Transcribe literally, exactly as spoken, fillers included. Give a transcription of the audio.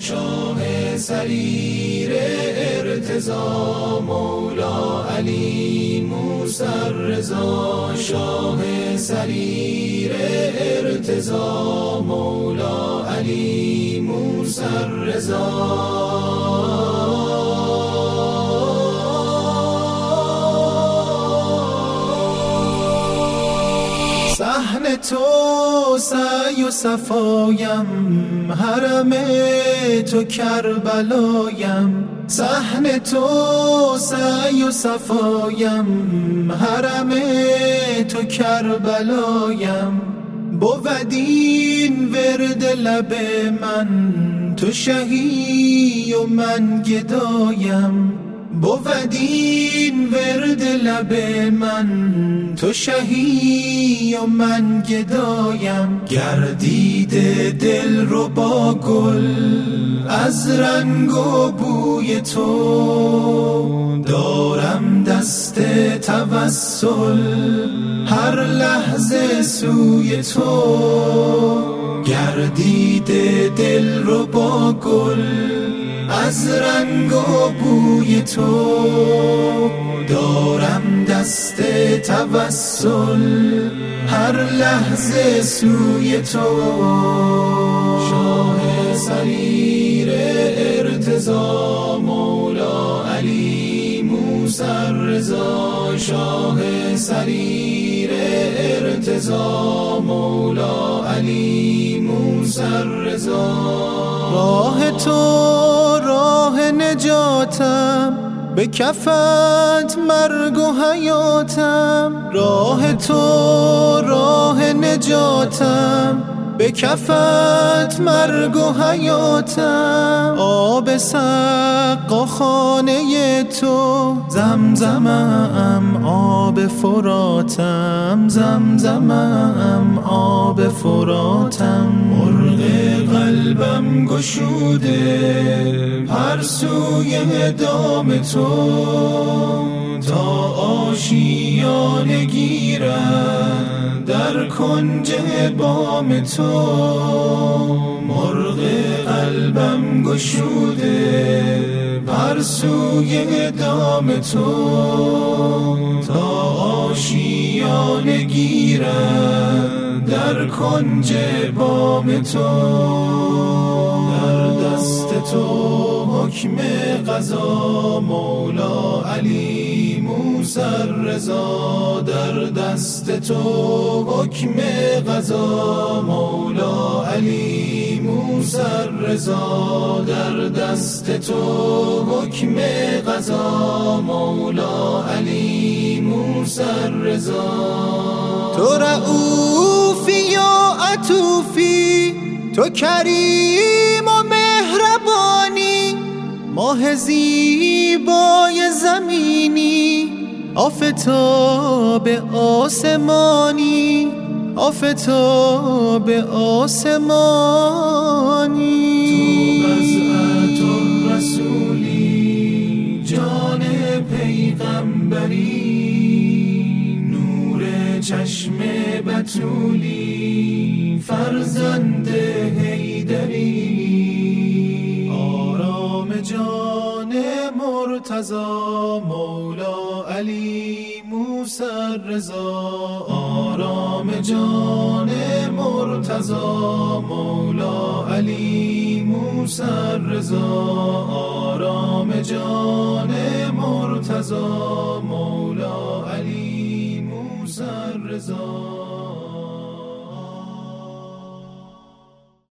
شاه سریر ارتضا مولا علی موسی رضا، شاه سریر ارتضا مولا علی موسی رضا. صحن تو سعی و صفایم، حرم تو کربلایم. صحن تو سعی و صفایم، حرم تو کربلایم. بودین ورد لب من، تو شهی و من گدایم. بودین ورد لب من، تو شهی و من گدایم. گردیده دل رو با گل از رنگ و بوی تو، دارم دست توسل هر لحظه سوی تو. گردیده دل رو با گل از رنگ و بوی تو، دارم دست توسل هر لحظه سوی تو. شاه سریر ارتضا مولا علی موسی رضا، شاه سریر ارتضا مولا علی موسی رضا. راه تو راه نجاتم، به کفت مرگ و حیاتم. راه تو راه نجاتم، به کفت مرگ و حیاتم. آب سقا خانه تو زمزمم، آب فراتم زمزمم، آب فراتم. مرغ قلبم گشوده پر سوی دام تو، تا آشیانه گیرد در کنج بام تو. مرغ قلبم گشوده پر سوی دام تو، تا آشیانه گیرد در کنج بام تو. در دست تو حکم قضا مولا علی موسی رضا، در دست تو حکم قضا مولا علی موسی رضا، در دست تو حکم قضا مولا علی موسی رضا. تو رؤوفی یا عطوفی، تو کریم و مهربانی. ماه زیبای زمینی، آفتاب آسمانی، آفتاب آسمانی. تو بضعة الرسولی، جان پیغمبری، نور چشم بتولی، فرزند حیدری. آرام جان مرتضا مولا علی موسی رضا، آرام جان مرتضا مولا علی موسی رضا، آرام جان مرتضا مولا علی موسی رضا.